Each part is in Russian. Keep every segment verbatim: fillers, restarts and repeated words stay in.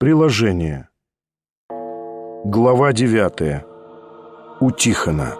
Приложение. Глава девятая. У Тихона.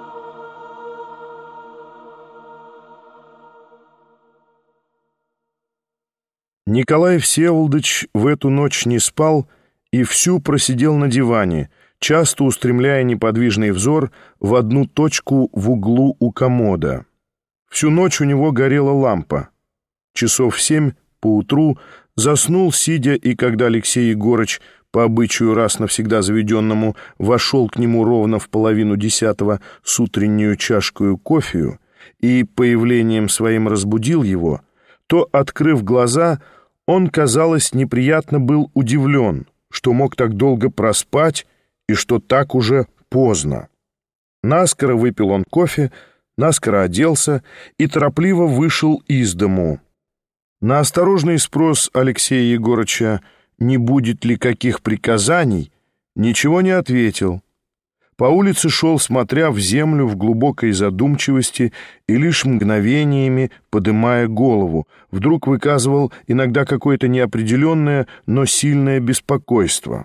Николай Всеволодыч в эту ночь не спал и всю просидел на диване, часто устремляя неподвижный взор в одну точку в углу у комода. Всю ночь у него горела лампа. Часов в семь поутру заснул, сидя, и когда Алексей Егорыч, по обычаю раз навсегда заведенному, вошел к нему ровно в половину десятого с утреннюю чашкою кофею и появлением своим разбудил его, то, открыв глаза, он, казалось, неприятно был удивлен, что мог так долго проспать и что так уже поздно. Наскоро выпил он кофе, наскоро оделся и торопливо вышел из дому. На осторожный спрос Алексея Егорыча, не будет ли каких приказаний, ничего не ответил. По улице шел, смотря в землю в глубокой задумчивости и лишь мгновениями подымая голову, вдруг выказывал иногда какое-то неопределенное, но сильное беспокойство.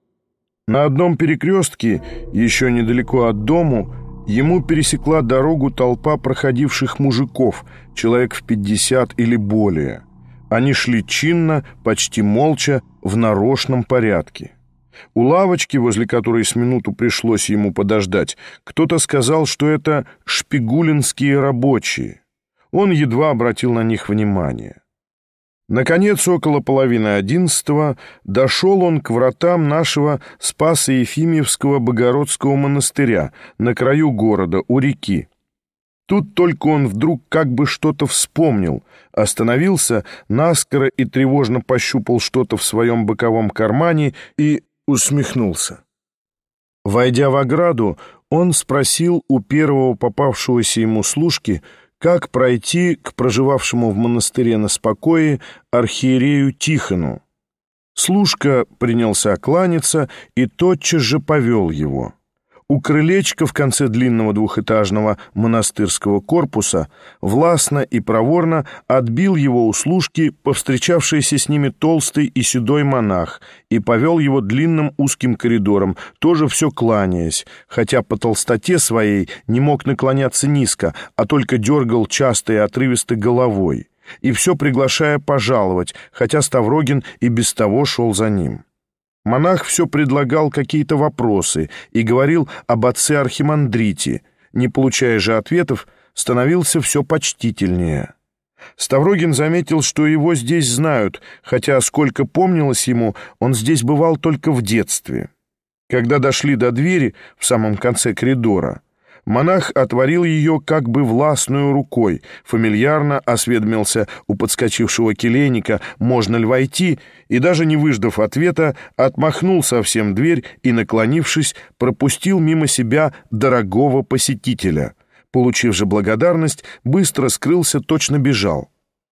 На одном перекрестке, еще недалеко от дому, ему пересекла дорогу толпа проходивших мужиков, человек в пятьдесят или более. Они шли чинно, почти молча, в нарочном порядке. У лавочки, возле которой с минуту пришлось ему подождать, кто-то сказал, что это шпигулинские рабочие. Он едва обратил на них внимание. Наконец, около половины одиннадцатого дошел он к вратам нашего Спасо-Ефимьевского Богородского монастыря на краю города, у реки. Тут только он вдруг как бы что-то вспомнил, остановился, наскоро и тревожно пощупал что-то в своем боковом кармане и усмехнулся. Войдя в ограду, он спросил у первого попавшегося ему служки, как пройти к проживавшему в монастыре на спокое архиерею Тихону. Служка принялся кланяться и тотчас же повел его. У крылечка в конце длинного двухэтажного монастырского корпуса властно и проворно отбил его у служки повстречавшийся с ними толстый и седой монах и повел его длинным узким коридором, тоже все кланяясь, хотя по толстоте своей не мог наклоняться низко, а только дергал часто и отрывисто головой, и все приглашая пожаловать, хотя Ставрогин и без того шел за ним. Монах все предлагал какие-то вопросы и говорил об отце Архимандрите, не получая же ответов, становился все почтительнее. Ставрогин заметил, что его здесь знают, хотя, сколько помнилось ему, он здесь бывал только в детстве. Когда дошли до двери в самом конце коридора, монах отворил ее как бы властную рукой, фамильярно осведомился у подскочившего келейника, можно ли войти, и даже не выждав ответа, отмахнул совсем дверь и, наклонившись, пропустил мимо себя дорогого посетителя. Получив же благодарность, быстро скрылся, точно бежал.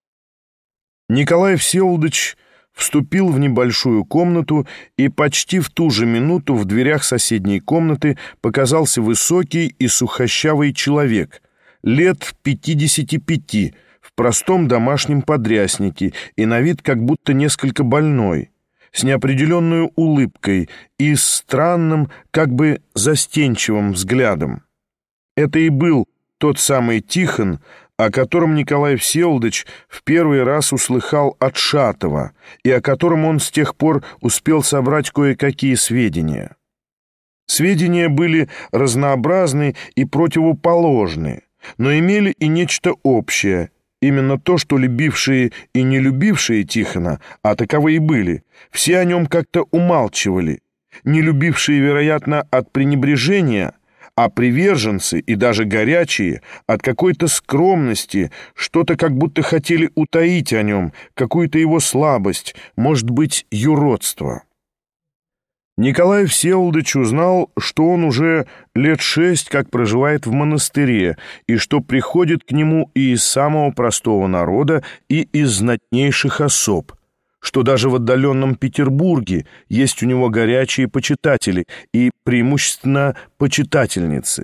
Николай Всеволодыч вступил в небольшую комнату, и почти в ту же минуту в дверях соседней комнаты показался высокий и сухощавый человек, лет пятидесяти пяти, в простом домашнем подряснике и на вид как будто несколько больной, с неопределенной улыбкой и странным, как бы застенчивым взглядом. Это и был тот самый Тихон, о котором Николай Всеволодыч в первый раз услыхал от Шатова и о котором он с тех пор успел собрать кое-какие сведения. Сведения были разнообразны и противоположны, но имели и нечто общее, именно то, что любившие и не любившие Тихона, а таковые были, все о нем как-то умалчивали, не любившие, вероятно, от пренебрежения, а приверженцы и даже горячие от какой-то скромности что-то как будто хотели утаить о нем, какую-то его слабость, может быть, юродство. Николай Всеволодыч узнал, что он уже лет шесть как проживает в монастыре и что приходит к нему и из самого простого народа, и из знатнейших особ, что даже в отдаленном Петербурге есть у него горячие почитатели и преимущественно почитательницы.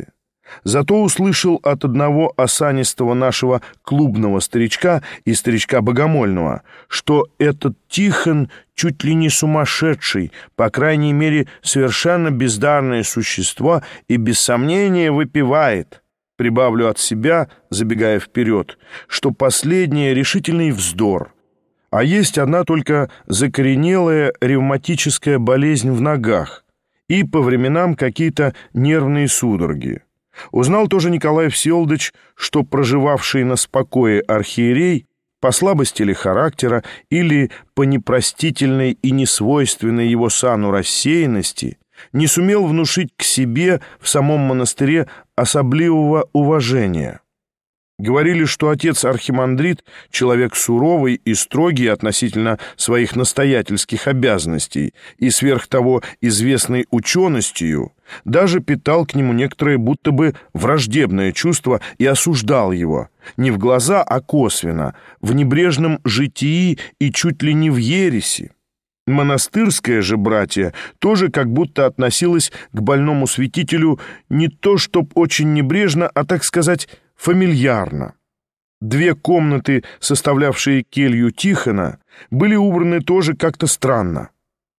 Зато услышал от одного осанистого нашего клубного старичка и старичка богомольного, что этот Тихон чуть ли не сумасшедший, по крайней мере, совершенно бездарное существо и без сомнения выпивает. Прибавлю от себя, забегая вперед, что последнее решительный вздор. А есть одна только закоренелая ревматическая болезнь в ногах и по временам какие-то нервные судороги. Узнал тоже Николай Всеволодович, что проживавший на спокое архиерей по слабости ли характера или по непростительной и несвойственной его сану рассеянности не сумел внушить к себе в самом монастыре особливого уважения. Говорили, что отец архимандрит — человек суровый и строгий относительно своих настоятельских обязанностей и сверх того известной ученостью, даже питал к нему некоторое будто бы враждебное чувство и осуждал его, не в глаза, а косвенно, в небрежном житии и чуть ли не в ереси. Монастырское же братья тоже как будто относилось к больному святителю не то чтоб очень небрежно, а, так сказать, фамильярно. Две комнаты, составлявшие келью Тихона, были убраны тоже как-то странно.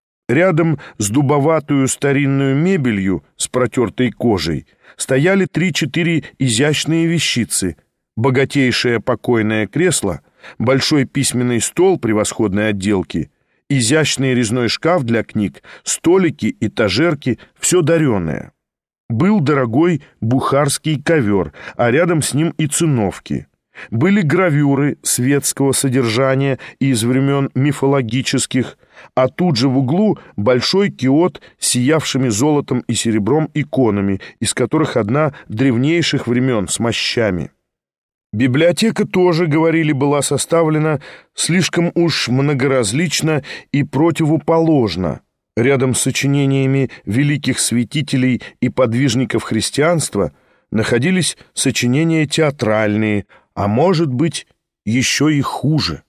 Рядом с дубоватую старинную мебелью с протертой кожей стояли три-четыре изящные вещицы: богатейшее покойное кресло, большой письменный стол превосходной отделки, изящный резной шкаф для книг, столики, этажерки, все дареное. Был дорогой бухарский ковер, а рядом с ним и циновки. Были гравюры светского содержания из времен мифологических, а тут же в углу большой киот с сиявшими золотом и серебром иконами, из которых одна древнейших времен с мощами. Библиотека тоже, говорили, была составлена слишком уж многоразлично и противоположно. Рядом с сочинениями великих святителей и подвижников христианства находились сочинения театральные, а может быть, еще и хуже.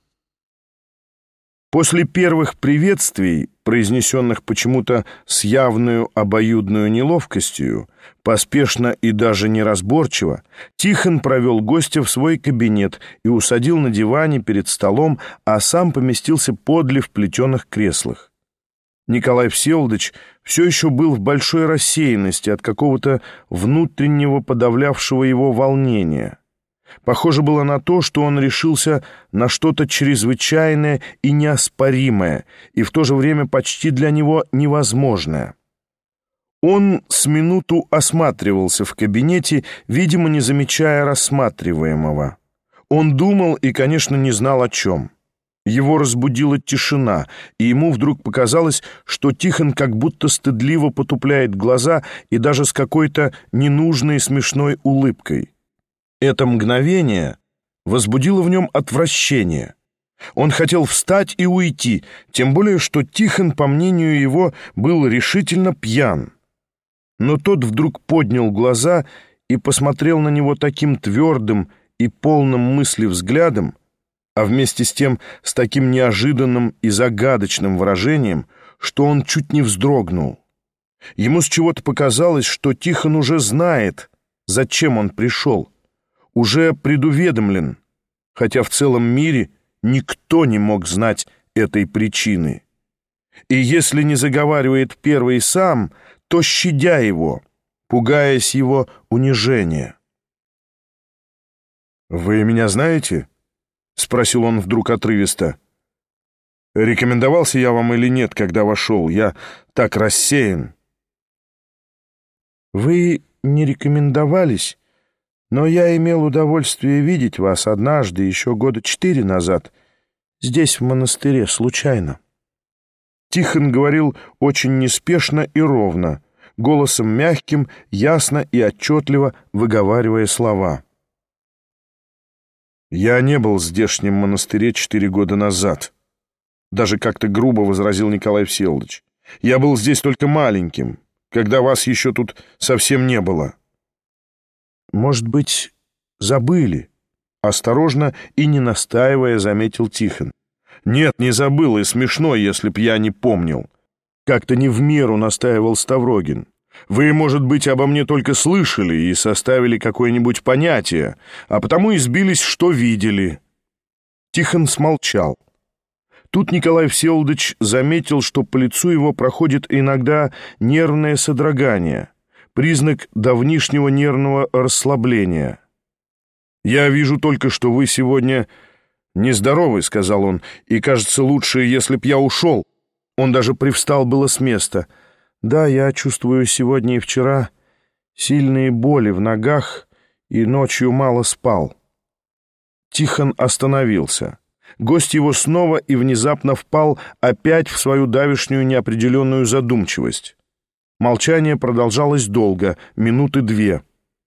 После первых приветствий, произнесенных почему-то с явную обоюдную неловкостью, поспешно и даже неразборчиво, Тихон провел гостя в свой кабинет и усадил на диване перед столом, а сам поместился подле в плетеных креслах. Николай Всеволодович все еще был в большой рассеянности от какого-то внутреннего подавлявшего его волнения. Похоже было на то, что он решился на что-то чрезвычайное и неоспоримое, и в то же время почти для него невозможное. Он с минуту осматривался в кабинете, видимо, не замечая рассматриваемого. Он думал и, конечно, не знал о чем. Его разбудила тишина, и ему вдруг показалось, что Тихон как будто стыдливо потупляет глаза и даже с какой-то ненужной смешной улыбкой. Это мгновение возбудило в нем отвращение. Он хотел встать и уйти, тем более что Тихон, по мнению его, был решительно пьян. Но тот вдруг поднял глаза и посмотрел на него таким твердым и полным мысли взглядом, а вместе с тем с таким неожиданным и загадочным выражением, что он чуть не вздрогнул. Ему с чего-то показалось, что Тихон уже знает, зачем он пришел, уже предуведомлен, хотя в целом мире никто не мог знать этой причины. И если не заговаривает первый сам, то щадя его, пугаясь его унижения. «Вы меня знаете?» — спросил он вдруг отрывисто. «Рекомендовался я вам или нет, когда вошел? Я так рассеян». «Вы не рекомендовались, но я имел удовольствие видеть вас однажды, еще года четыре назад, здесь, в монастыре, случайно». Тихон говорил очень неспешно и ровно, голосом мягким, ясно и отчетливо выговаривая слова. «Я не был в здешнем монастыре четыре года назад», — даже как-то грубо возразил Николай Всеволодович. «Я был здесь только маленьким, когда вас еще тут совсем не было». «Может быть, забыли?» — осторожно и не настаивая заметил Тихон. «Нет, не забыл, и смешно, если б я не помнил». Как-то не в меру настаивал Ставрогин. Вы, может быть, обо мне только слышали и составили какое-нибудь понятие, а потому избились, что видели». Тихон смолчал. Тут Николай Всеволодович заметил, что по лицу его проходит иногда нервное содрогание, признак давнишнего нервного расслабления. «Я вижу только, что вы сегодня нездоровы», — сказал он, — «и, кажется, лучше, если б я ушел». Он даже привстал было с места. «Да, я чувствую сегодня и вчера сильные боли в ногах и ночью мало спал». Тихон остановился. Гость его снова и внезапно впал опять в свою давешнюю неопределенную задумчивость. Молчание продолжалось долго, минуты две.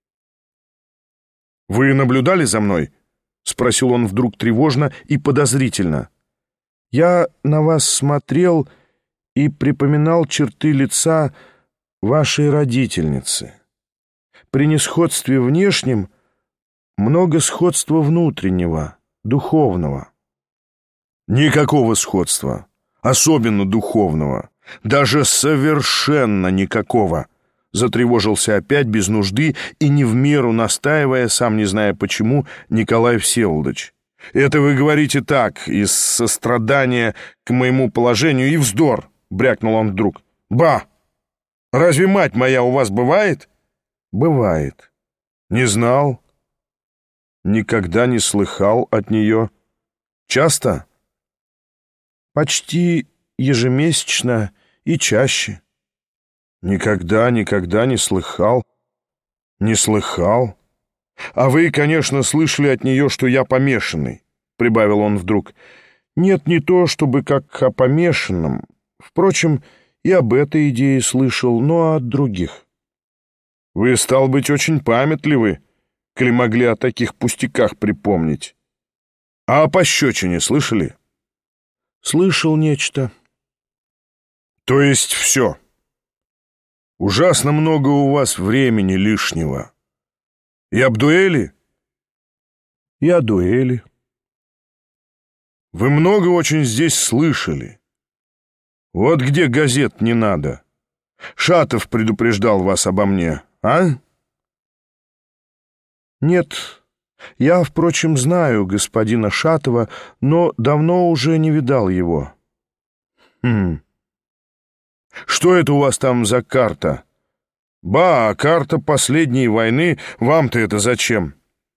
«Вы наблюдали за мной?» — спросил он вдруг тревожно и подозрительно. «Я на вас смотрел и припоминал черты лица вашей родительницы. При несходстве внешнем много сходства внутреннего, духовного». «Никакого сходства, особенно духовного, даже совершенно никакого», — затревожился опять без нужды и не в меру настаивая, сам не зная почему, Николай Всеволодович. «Это вы говорите так, из сострадания к моему положению, и вздор», — брякнул он вдруг. «Ба! Разве мать моя у вас бывает?» «Бывает». «Не знал. Никогда не слыхал от нее. Часто?» «Почти ежемесячно и чаще». «Никогда, никогда не слыхал. Не слыхал. А вы, конечно, слышали от нее, что я помешанный», — прибавил он вдруг. «Нет, не то, чтобы как о помешанном. Впрочем, и об этой идее слышал, но от других». «Вы, стал быть, очень памятливы, коли могли о таких пустяках припомнить. А о пощечине слышали?» «Слышал нечто». «То есть все. Ужасно много у вас времени лишнего. И об дуэли?» «И о дуэли». «Вы много очень здесь слышали. Вот где газет не надо. Шатов предупреждал вас обо мне, а?» «Нет, я, впрочем, знаю господина Шатова, но давно уже не видал его». «Хм. Что это у вас там за карта?» «Ба, карта последней войны. Вам-то это зачем?»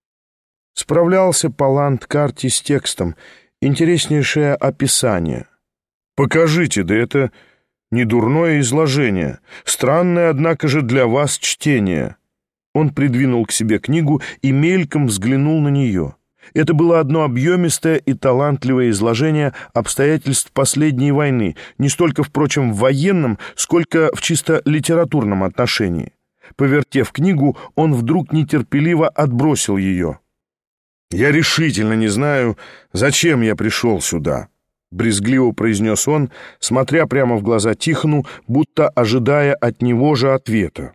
«Справлялся по ландкарте с текстом. Интереснейшее описание». «Покажите, да это не дурное изложение. Странное, однако же, для вас чтение». Он придвинул к себе книгу и мельком взглянул на нее. Это было одно объемистое и талантливое изложение обстоятельств последней войны, не столько, впрочем, в военном, сколько в чисто литературном отношении. Повертев книгу, он вдруг нетерпеливо отбросил ее. «Я решительно не знаю, зачем я пришел сюда», — брезгливо произнес он, смотря прямо в глаза Тихону, будто ожидая от него же ответа.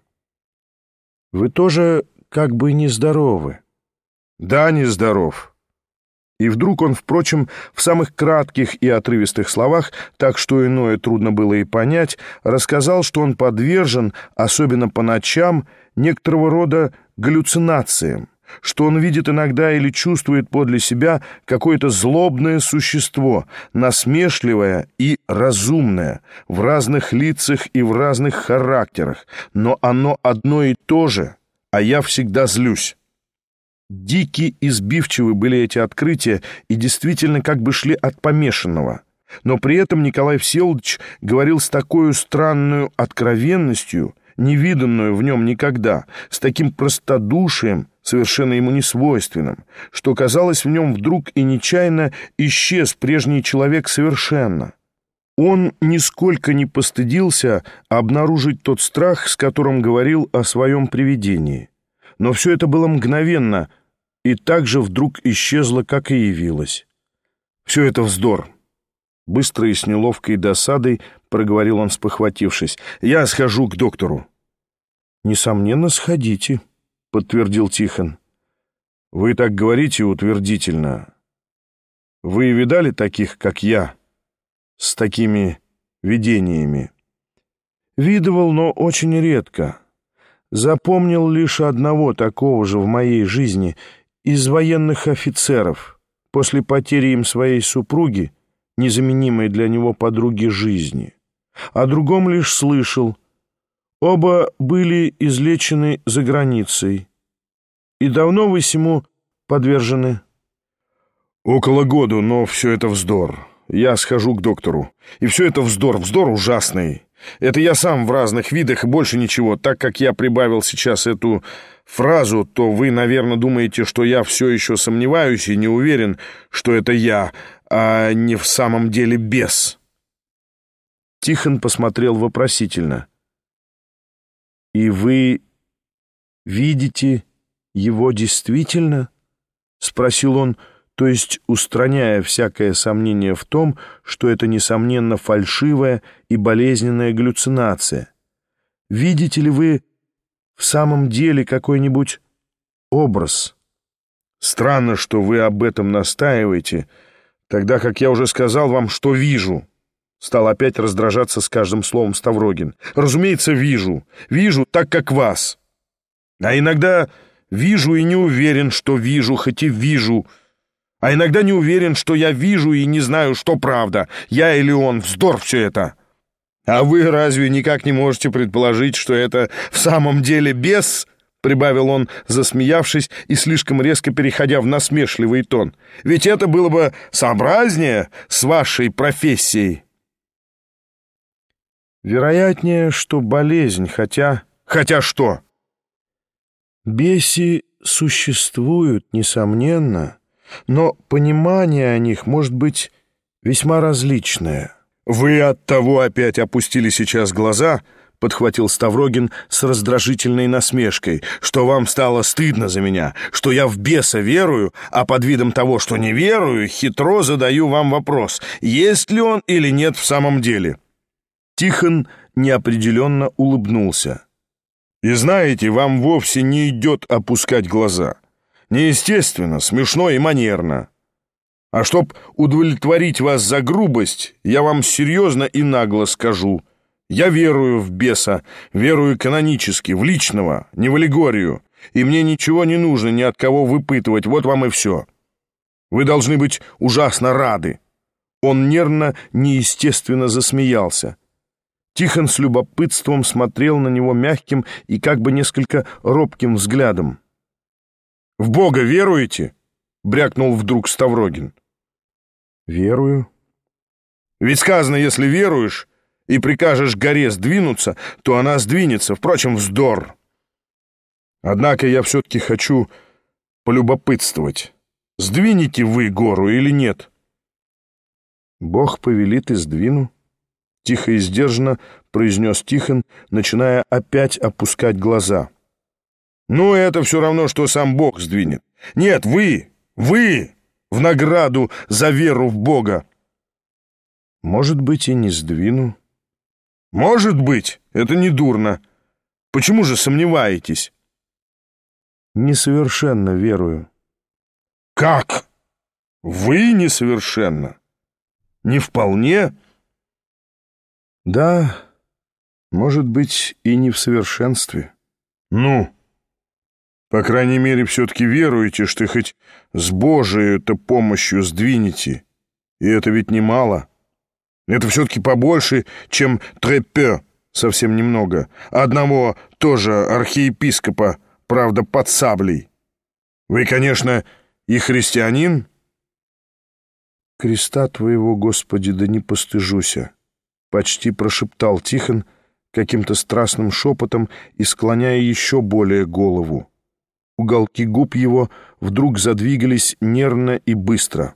«Вы тоже как бы нездоровы». «Да, нездоров». И вдруг он, впрочем, в самых кратких и отрывистых словах, так что иное трудно было и понять, рассказал, что он подвержен, особенно по ночам, некоторого рода галлюцинациям, что он видит иногда или чувствует подле себя какое-то злобное существо, насмешливое и разумное, в разных лицах и в разных характерах, но оно одно и то же, а я всегда злюсь. Дикие и сбивчивы были эти открытия и действительно как бы шли от помешанного. Но при этом Николай Всеволодович говорил с такой странной откровенностью, невиданную в нем никогда, с таким простодушием, совершенно ему несвойственным, что, казалось, в нем вдруг и нечаянно исчез прежний человек совершенно. Он нисколько не постыдился обнаружить тот страх, с которым говорил о своем привидении. Но все это было мгновенно, и так же вдруг исчезло, как и явилось. Все это вздор. Быстро и с неловкой досадой проговорил он, спохватившись. «Я схожу к доктору». «Несомненно, сходите», — подтвердил Тихон. «Вы так говорите утвердительно. Вы видали таких, как я, с такими видениями?» Видывал, но очень редко. Запомнил лишь одного такого же в моей жизни из военных офицеров после потери им своей супруги, незаменимой для него подруги жизни. О другом лишь слышал. Оба были излечены за границей. И давно вы сему подвержены? Около года, но все это вздор. Я схожу к доктору. И все это вздор, вздор ужасный. Это я сам в разных видах и больше ничего. Так как я прибавил сейчас эту фразу, то вы, наверное, думаете, что я все еще сомневаюсь и не уверен, что это я, а не в самом деле бес. Тихон посмотрел вопросительно. «И вы видите его действительно?» — спросил он, то есть устраняя всякое сомнение в том, что это, несомненно, фальшивая и болезненная галлюцинация. «Видите ли вы в самом деле какой-нибудь образ?» «Странно, что вы об этом настаиваете, тогда как я уже сказал вам, что вижу». Стал опять раздражаться с каждым словом Ставрогин. «Разумеется, вижу. Вижу так, как вас. А иногда вижу и не уверен, что вижу, хоть и вижу. А иногда не уверен, что я вижу и не знаю, что правда. Я или он. Вздор все это. А вы разве никак не можете предположить, что это в самом деле бес?» Прибавил он, засмеявшись и слишком резко переходя в насмешливый тон. «Ведь это было бы сообразнее с вашей профессией». «Вероятнее, что болезнь, хотя...» «Хотя что?» «Беси существуют, несомненно, но понимание о них может быть весьма различное». «Вы оттого опять опустили сейчас глаза», — подхватил Ставрогин с раздражительной насмешкой, «что вам стало стыдно за меня, что я в беса верую, а под видом того, что не верую, хитро задаю вам вопрос, есть ли он или нет в самом деле». Тихон неопределенно улыбнулся. «И знаете, вам вовсе не идет опускать глаза. Неестественно, смешно и манерно. А чтоб удовлетворить вас за грубость, я вам серьезно и нагло скажу. Я верую в беса, верую канонически, в личного, не в аллегорию, и мне ничего не нужно ни от кого выпытывать, вот вам и все. Вы должны быть ужасно рады». Он нервно, неестественно засмеялся. Тихон с любопытством смотрел на него мягким и как бы несколько робким взглядом. «В Бога веруете?» — брякнул вдруг Ставрогин. «Верую». «Ведь сказано, если веруешь и прикажешь горе сдвинуться, то она сдвинется. Впрочем, вздор. Однако я все-таки хочу полюбопытствовать. Сдвинете вы гору или нет?» «Бог повелит и сдвину», — тихо и сдержанно произнес Тихон, начиная опять опускать глаза. «Ну, это все равно, что сам Бог сдвинет. Нет, вы, вы в награду за веру в Бога». «Может быть, и не сдвину». «Может быть, это не дурно. Почему же сомневаетесь?» «Несовершенно верую». «Как? Вы несовершенно? Не вполне?» «Да, может быть, и не в совершенстве». «Ну, по крайней мере, все-таки веруете, что хоть с Божией-то помощью сдвинете. И это ведь немало. Это все-таки побольше, чем très peu, совсем немного. Одного тоже архиепископа, правда, под саблей. Вы, конечно, и христианин?» «Креста твоего, Господи, да не постыжуся», — почти прошептал Тихон каким-то страстным шепотом и склоняя еще более голову. Уголки губ его вдруг задвигались нервно и быстро.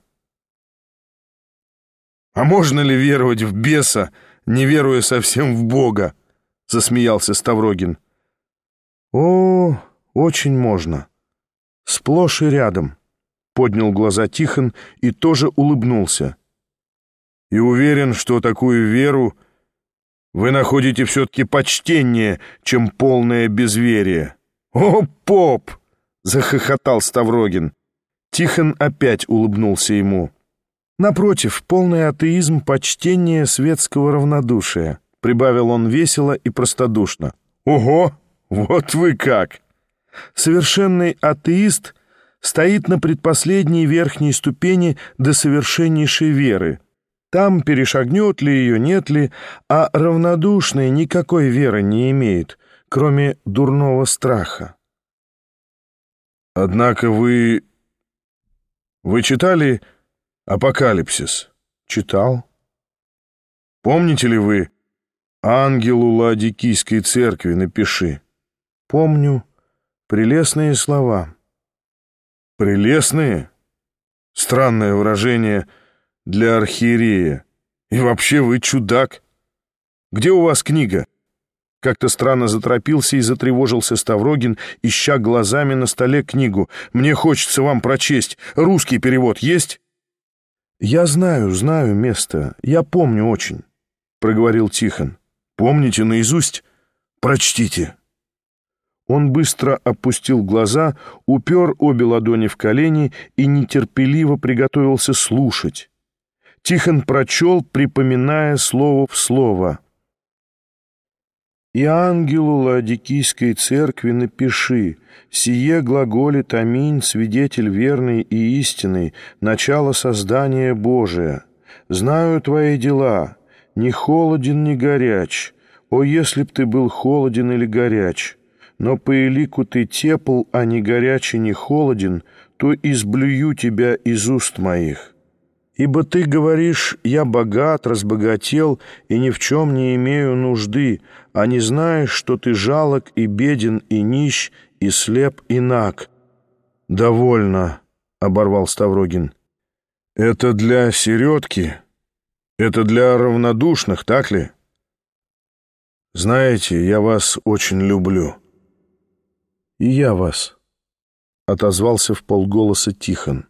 «А можно ли веровать в беса, не веруя совсем в Бога?» — засмеялся Ставрогин. «О, очень можно. Сплошь и рядом», — поднял глаза Тихон и тоже улыбнулся. «И уверен, что такую веру вы находите все-таки почтеннее, чем полное безверие». «О, поп!» — захохотал Ставрогин. Тихон опять улыбнулся ему. «Напротив, полный атеизм почтение светского равнодушия», — прибавил он весело и простодушно. Ого, вот вы как! Совершенный атеист стоит на предпоследней верхней ступени до совершеннейшей веры. Там перешагнет ли ее, нет ли, а равнодушный никакой веры не имеет, кроме дурного страха. Однако вы... Вы читали «Апокалипсис»? Читал. Помните ли вы «Ангелу Лаодикийской церкви напиши»? Помню. Прелестные слова. Прелестные? Странное выражение для архиерея. И вообще вы чудак. Где у вас книга? Как-то странно заторопился и затревожился Ставрогин, ища глазами на столе книгу. Мне хочется вам прочесть. Русский перевод есть? Я знаю, знаю место. Я помню очень, проговорил Тихон. Помните наизусть? Прочтите. Он быстро опустил глаза, упер обе ладони в колени и нетерпеливо приготовился слушать. Тихон прочел, припоминая слово в слово. «И ангелу Лаодикийской церкви напиши, сие глаголит аминь, свидетель верный и истинный, начало создания Божия. Знаю твои дела, ни холоден, ни горяч. О, если б ты был холоден или горяч! Но по элику ты тепл, а не горяч и не холоден, то изблюю тебя из уст моих. Ибо ты говоришь, я богат, разбогател и ни в чем не имею нужды, а не знаешь, что ты жалок и беден и нищ, и слеп и наг». «Довольно», — оборвал Ставрогин. «Это для середки? Это для равнодушных, так ли? Знаете, я вас очень люблю». «И я вас», — отозвался вполголоса Тихон.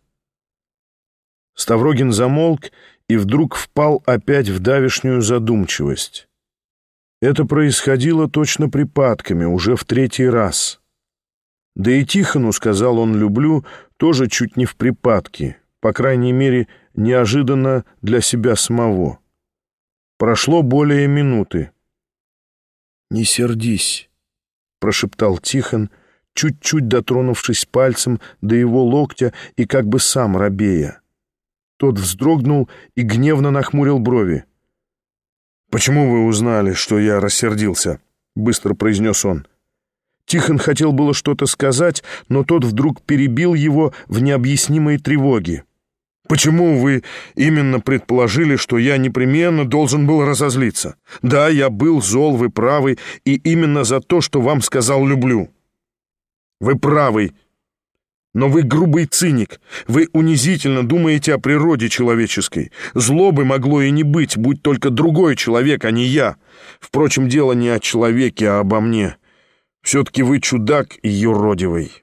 Ставрогин замолк и вдруг впал опять в давешнюю задумчивость. Это происходило точно припадками, уже в третий раз. Да и Тихону, сказал он, люблю, тоже чуть не в припадке, по крайней мере, неожиданно для себя самого. Прошло более минуты. «Не сердись», — прошептал Тихон, чуть-чуть дотронувшись пальцем до его локтя и как бы сам робея. Тот вздрогнул и гневно нахмурил брови. «Почему вы узнали, что я рассердился?» — быстро произнес он. Тихон хотел было что-то сказать, но тот вдруг перебил его в необъяснимой тревоге. «Почему вы именно предположили, что я непременно должен был разозлиться? Да, я был зол, вы правы, и именно за то, что вам сказал «люблю». Вы правы. Но вы грубый циник, вы унизительно думаете о природе человеческой. Злобы могло и не быть, будь только другой человек, а не я. Впрочем, дело не о человеке, а обо мне. Все-таки вы чудак и юродивый».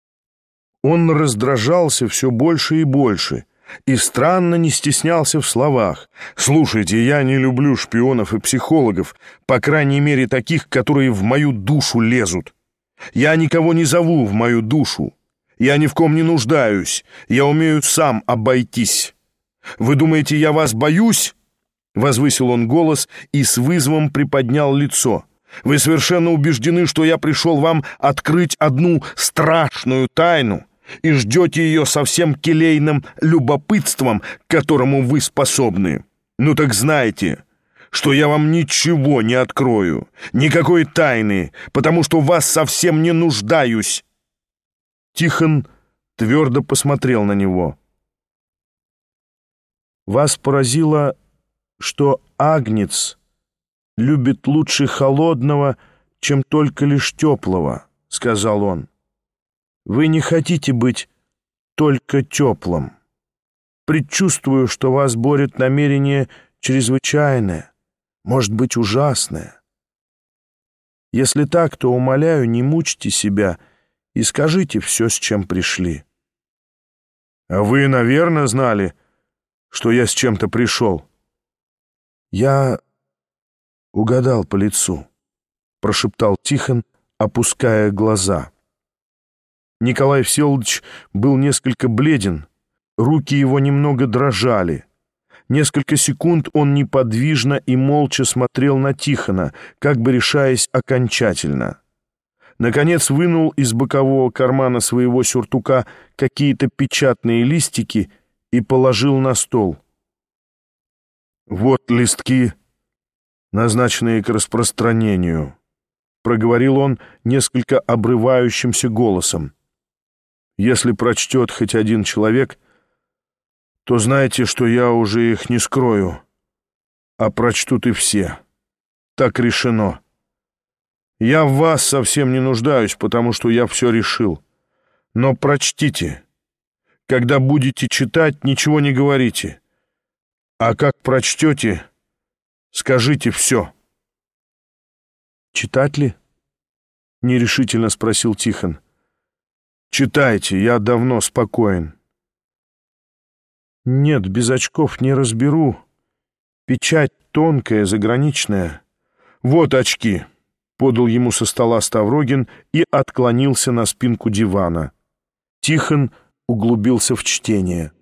Он раздражался все больше и больше и странно не стеснялся в словах. «Слушайте, я не люблю шпионов и психологов, по крайней мере таких, которые в мою душу лезут. Я никого не зову в мою душу. Я ни в ком не нуждаюсь, я умею сам обойтись. Вы думаете, я вас боюсь?» Возвысил он голос и с вызовом приподнял лицо. «Вы совершенно убеждены, что я пришел вам открыть одну страшную тайну и ждете ее со всем келейным любопытством, к которому вы способны. Ну так знайте, что я вам ничего не открою, никакой тайны, потому что в вас совсем не нуждаюсь». Тихон твердо посмотрел на него. «Вас поразило, что агнец любит лучше холодного, чем только лишь теплого», — сказал он. «Вы не хотите быть только теплым. Предчувствую, что вас борет намерение чрезвычайное, может быть, ужасное. Если так, то, умоляю, не мучьте себя и скажите все, с чем пришли». «А вы, наверное, знали, что я с чем-то пришел?» «Я угадал по лицу», — прошептал Тихон, опуская глаза. Николай Всеволодович был несколько бледен, руки его немного дрожали. Несколько секунд он неподвижно и молча смотрел на Тихона, как бы решаясь окончательно. Наконец вынул из бокового кармана своего сюртука какие-то печатные листики и положил на стол. «Вот листки, назначенные к распространению», — проговорил он несколько обрывающимся голосом. «Если прочтет хоть один человек, то знайте, что я уже их не скрою, а прочтут и все. Так решено. Я в вас совсем не нуждаюсь, потому что я все решил. Но прочтите. Когда будете читать, ничего не говорите. А как прочтете, скажите все». «Читать ли?» — нерешительно спросил Тихон. «Читайте, я давно спокоен». «Нет, без очков не разберу. Печать тонкая, заграничная». «Вот очки», — подал ему со стола Ставрогин и отклонился на спинку дивана. Тихон углубился в чтение.